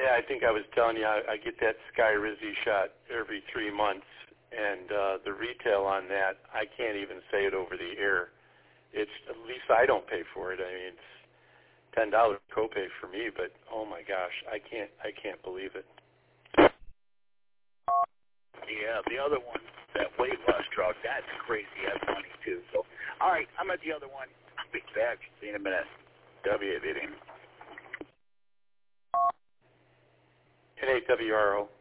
Yeah, I think I was telling you I get that Skyrizi shot every 3 months, and the retail on that, I can't even say it over the air. It's, at least I don't pay for it. I mean, it's $10 copay for me, but oh my gosh, I can't believe it. Yeah, the other one, that weight loss drug, that's crazy. That's money too. So, all right, I'm at the other one. I'll be back. See you in a minute. WAVD. NAWRO.